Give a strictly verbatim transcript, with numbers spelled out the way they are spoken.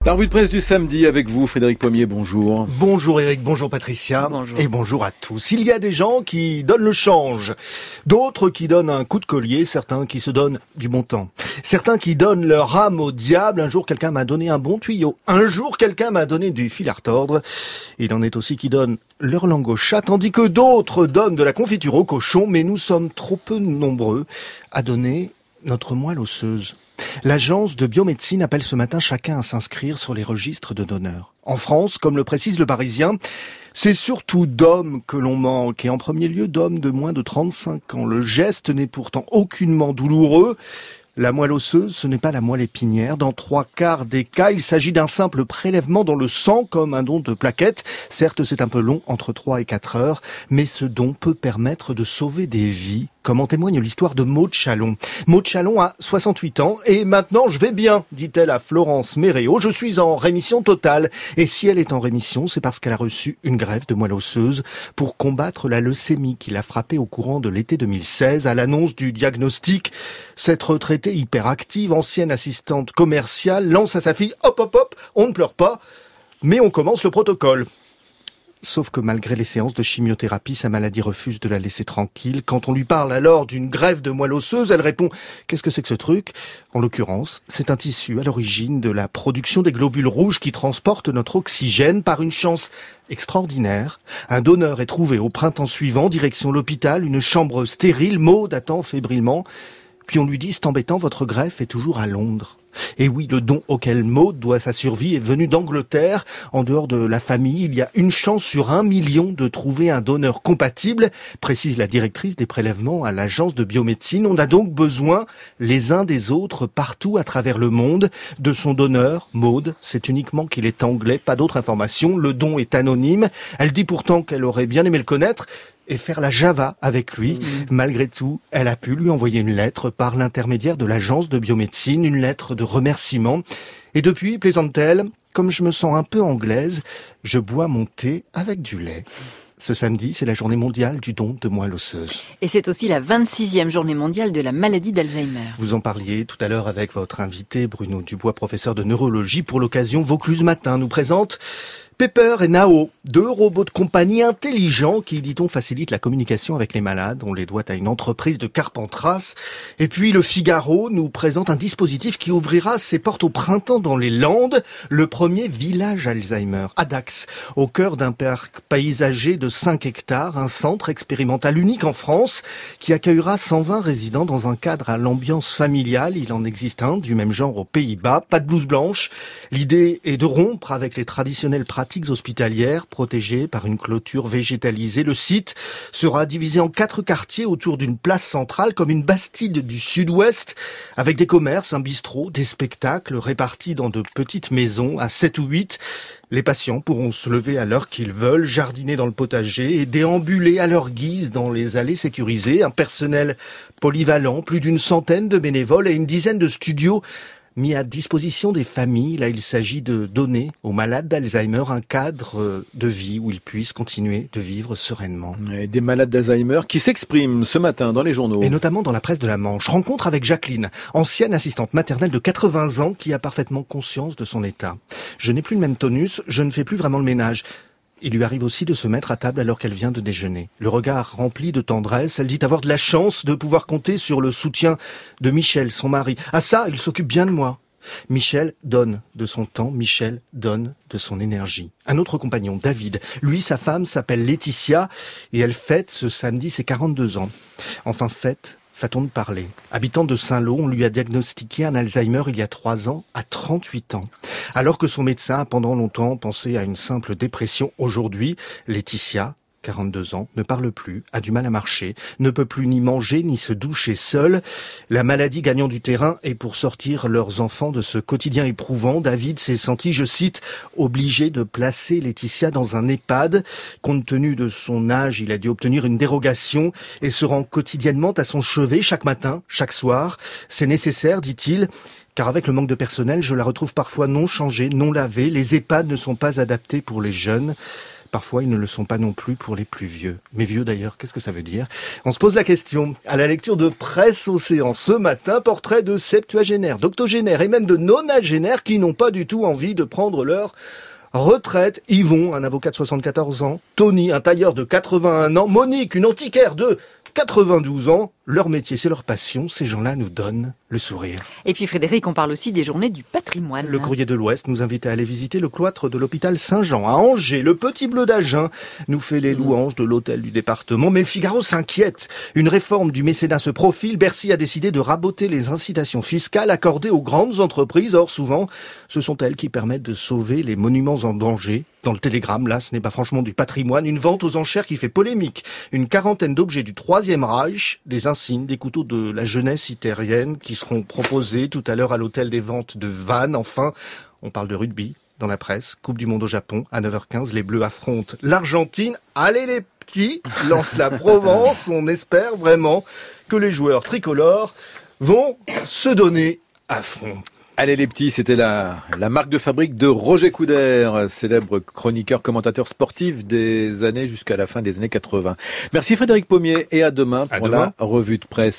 La revue de presse du samedi avec vous, Frédéric Pommier, bonjour. Bonjour Eric, bonjour Patricia. Bonjour. Et bonjour à tous. Il y a des gens qui donnent le change, d'autres qui donnent un coup de collier, certains qui se donnent du bon temps, certains qui donnent leur âme au diable. Un jour, quelqu'un m'a donné un bon tuyau. Un jour, quelqu'un m'a donné du fil à retordre. Il en est aussi qui donnent leur langue au chat, tandis que d'autres donnent de la confiture au cochon, mais nous sommes trop peu nombreux à donner notre moelle osseuse. L'agence de biomédecine appelle ce matin chacun à s'inscrire sur les registres de donneurs. En France, comme le précise le Parisien, c'est surtout d'hommes que l'on manque, et en premier lieu d'hommes de moins de trente-cinq ans. Le geste n'est pourtant aucunement douloureux. La moelle osseuse, ce n'est pas la moelle épinière. Dans trois quarts des cas, il s'agit d'un simple prélèvement dans le sang, comme un don de plaquettes. Certes, c'est un peu long, entre trois et quatre heures, mais ce don peut permettre de sauver des vies, comme en témoigne l'histoire de Maud Chalon. Maud Chalon a soixante-huit ans, et maintenant je vais bien, dit-elle à Florence Méréo. Je suis en rémission totale. Et si elle est en rémission, c'est parce qu'elle a reçu une greffe de moelle osseuse pour combattre la leucémie qui l'a frappée au courant de l'été deux mille seize. À l'annonce du diagnostic, cette retraitée hyperactive, ancienne assistante commerciale, lance à sa fille « Hop, hop, hop, on ne pleure pas, mais on commence le protocole ». Sauf que malgré les séances de chimiothérapie, sa maladie refuse de la laisser tranquille. Quand on lui parle alors d'une greffe de moelle osseuse, elle répond « Qu'est-ce que c'est que ce truc ?» En l'occurrence, c'est un tissu à l'origine de la production des globules rouges qui transportent notre oxygène. Par une chance extraordinaire, un donneur est trouvé au printemps suivant, direction l'hôpital, une chambre stérile. Maud attend fébrilement. Puis on lui dit « C'est embêtant, votre greffe est toujours à Londres ». Et oui, le don auquel Maud doit sa survie est venu d'Angleterre. En dehors de la famille, il y a une chance sur un million de trouver un donneur compatible, précise la directrice des prélèvements à l'agence de biomédecine. On a donc besoin les uns des autres partout à travers le monde. De son donneur, Maud, c'est uniquement qu'il est anglais, pas d'autre information. Le don est anonyme. Elle dit pourtant qu'elle aurait bien aimé le connaître et faire la Java avec lui. Mmh. Malgré tout, elle a pu lui envoyer une lettre par l'intermédiaire de l'agence de biomédecine, une lettre de remerciement. Et depuis, plaisante-t-elle, comme je me sens un peu anglaise, je bois mon thé avec du lait. Ce samedi, c'est la journée mondiale du don de moelle osseuse. Et c'est aussi la vingt-sixième journée mondiale de la maladie d'Alzheimer. Vous en parliez tout à l'heure avec votre invité Bruno Dubois, professeur de neurologie. Pour l'occasion, Vaucluse Matin nous présente Pepper et Nao, deux robots de compagnie intelligents qui, dit-on, facilitent la communication avec les malades. On les doit à une entreprise de Carpentras. Et puis le Figaro nous présente un dispositif qui ouvrira ses portes au printemps dans les Landes. Le premier village Alzheimer, à Dax, au cœur d'un parc paysager de cinq hectares, un centre expérimental unique en France qui accueillera cent vingt résidents dans un cadre à l'ambiance familiale. Il en existe un du même genre aux Pays-Bas, pas de blouse blanche. L'idée est de rompre avec les traditionnelles pratiques hospitalières protégées par une clôture végétalisée. Le site sera divisé en quatre quartiers autour d'une place centrale comme une Bastide du Sud-Ouest avec des commerces, un bistrot, des spectacles répartis dans de petites maisons à sept ou huit. Les patients pourront se lever à l'heure qu'ils veulent, jardiner dans le potager et déambuler à leur guise dans les allées sécurisées. Un personnel polyvalent, plus d'une centaine de bénévoles et une dizaine de studios mis à disposition des familles. Là, il s'agit de donner aux malades d'Alzheimer un cadre de vie où ils puissent continuer de vivre sereinement. Et des malades d'Alzheimer qui s'expriment ce matin dans les journaux. Et notamment dans la presse de la Manche. Rencontre avec Jacqueline, ancienne assistante maternelle de quatre-vingts ans qui a parfaitement conscience de son état. Je n'ai plus le même tonus, je ne fais plus vraiment le ménage. Il lui arrive aussi de se mettre à table alors qu'elle vient de déjeuner. Le regard rempli de tendresse, elle dit avoir de la chance de pouvoir compter sur le soutien de Michel, son mari. Ah ça, il s'occupe bien de moi. Michel donne de son temps, Michel donne de son énergie. Un autre compagnon, David, lui, sa femme s'appelle Laetitia et elle fête ce samedi ses quarante-deux ans. Enfin fête, façon de parler. Habitante de Saint-Lô, on lui a diagnostiqué un Alzheimer il y a trois ans, à trente-huit ans. Alors que son médecin a pendant longtemps pensé à une simple dépression, aujourd'hui, Laetitia, quarante-deux ans, ne parle plus, a du mal à marcher, ne peut plus ni manger ni se doucher seule. La maladie gagnant du terrain et pour sortir leurs enfants de ce quotidien éprouvant, David s'est senti, je cite, obligé de placer Laetitia dans un EHPAD. Compte tenu de son âge, il a dû obtenir une dérogation et se rend quotidiennement à son chevet chaque matin, chaque soir. C'est nécessaire, dit-il. Car avec le manque de personnel, je la retrouve parfois non changée, non lavée. Les EHPAD ne sont pas adaptés pour les jeunes. Parfois, ils ne le sont pas non plus pour les plus vieux. Mais vieux d'ailleurs, qu'est-ce que ça veut dire? On se pose la question. À la lecture de Presse Océan ce matin, portrait de septuagénaires, d'octogénaires et même de nonagénaires qui n'ont pas du tout envie de prendre leur retraite. Yvon, un avocat de soixante-quatorze ans. Tony, un tailleur de quatre-vingt-un ans. Monique, une antiquaire de quatre-vingt-douze ans. Leur métier, c'est leur passion. Ces gens-là nous donnent le sourire. Et puis Frédéric, on parle aussi des journées du patrimoine. Le Courrier de l'Ouest nous invite à aller visiter le cloître de l'hôpital Saint-Jean à Angers. Le Petit Bleu d'Agen nous fait les louanges de l'hôtel du département. Mais le Figaro s'inquiète. Une réforme du mécénat se profile. Bercy a décidé de raboter les incitations fiscales accordées aux grandes entreprises. Or, souvent, ce sont elles qui permettent de sauver les monuments en danger. Dans le Télégramme, là, ce n'est pas franchement du patrimoine. Une vente aux enchères qui fait polémique. Une quarantaine d'objets du Troisième Reich, des insignes, des couteaux de la jeunesse itérienne qui seront proposés tout à l'heure à l'hôtel des ventes de Vannes. Enfin, on parle de rugby dans la presse. Coupe du monde au Japon, à neuf heures quinze, les Bleus affrontent l'Argentine. Allez les petits, lance la Provence. On espère vraiment que les joueurs tricolores vont se donner à fond. Allez les petits, c'était la, la marque de fabrique de Roger Coudert, célèbre chroniqueur, commentateur sportif des années jusqu'à la fin des années quatre-vingts. Merci Frédéric Pommier et à demain pour à demain. la revue de presse.